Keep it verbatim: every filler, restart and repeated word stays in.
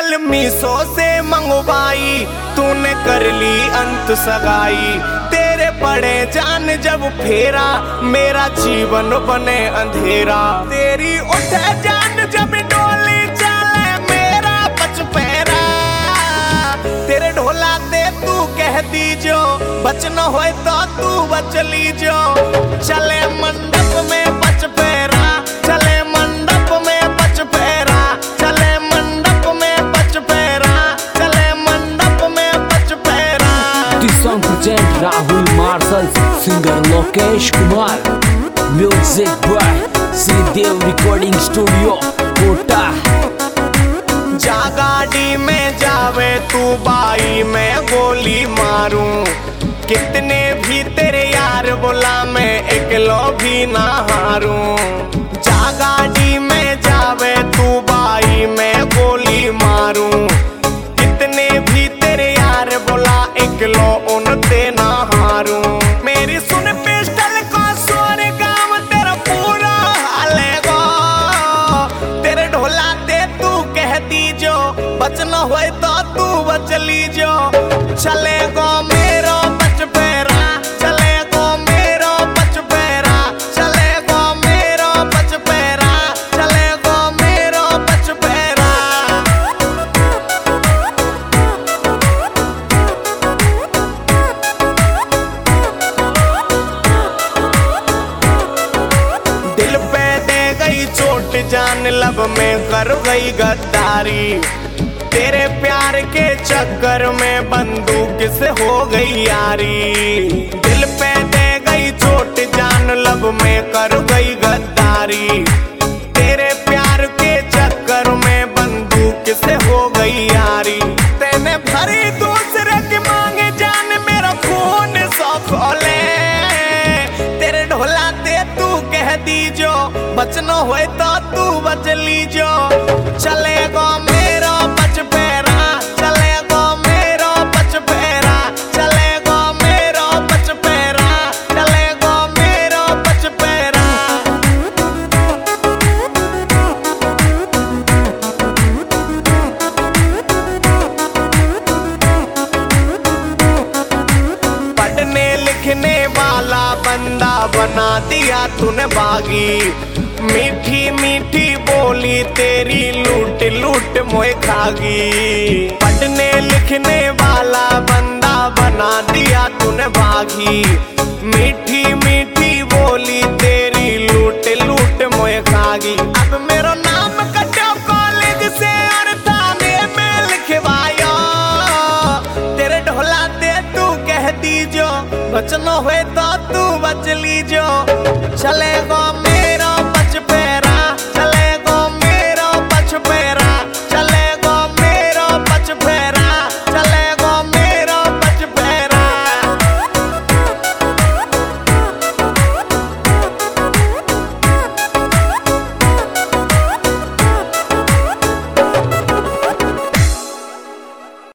कल मीशो से मंगवाई, तूने कर ली अंत सगाई। तेरे पड़े जान जब फेरा, मेरा जीवन बने अंधेरा। तेरी उठे जान जब डोली चले, मेरा पचपेरा। तेरे ढोला दे तू कह दी जो, बच न होए तो तू बच ली जो। चले मंडप में पचपेरा, चले मंडप में पचपेरा, चले मंडप में पचपेरा, चले मंडप में पचपेरा। This song present Rahul Marshall, singer Lokesh Kumar, music by Sridev Recording Studio, Kota। जा गाड़ी में जावे तू बाई, मैं गोली मारूं। कितने भी तेरे यार बोला, मैं एकलो भी ना हारूं। जा गाड़ी में जावे तू बाई, मैं गोली मारूं। कितने भी तेरे यार बोला, एकलो उनते ना हारूं। मेरी सुन पिस्टल को सोरे काम तेरा पूरा हालेगो। तेरे ढोला दे तू कह दी जो, बच न होए तो तू बच ली जो। चलेगो मेरो पचपेरा, चलेगो मेरो पचपेरा, चलेगो मेरो पचपेरा, चलेगो मेरो पचपेरा। दिल पे दे गई चोट जान, लब में कर गई गद्दारी। तेरे प्यार के चक्कर में बंदूक से हो गई यारी। दिल पे दे गई चोट जान, लब में कर गई गद्दारी। तेरे प्यार के चक्कर में बंदूक से हो गई यारी। तेने भरी दूसरे की मांगे जान, मेरा खून सौ खोले। तेरे ढोला दे तू कह दी जो, बच न होए तो तू बच ली जो। चलेगो मेरो पचपेरा, चलेगो मेरो पचपेरा, चलेगो मेरो पचपेरा, चलेगो मेरो पचपेरा। पढ़ने लिखने वाला बंदा बना दिया तूने बागी। मीठी मीठी बोली तेरी लूट लूट मोए खागी। पढ़ने लिखने वाला बंदा बना दिया तूने बागी। मीठी मीठी बोली तेरी लूट लूट मोए खागी। अब मेरो नाम कटो कॉलेज से और थाने में लिखवायो। तेरे ढोला दे तू कह दी जो, बच न हुए तो तू बच ली जो। चले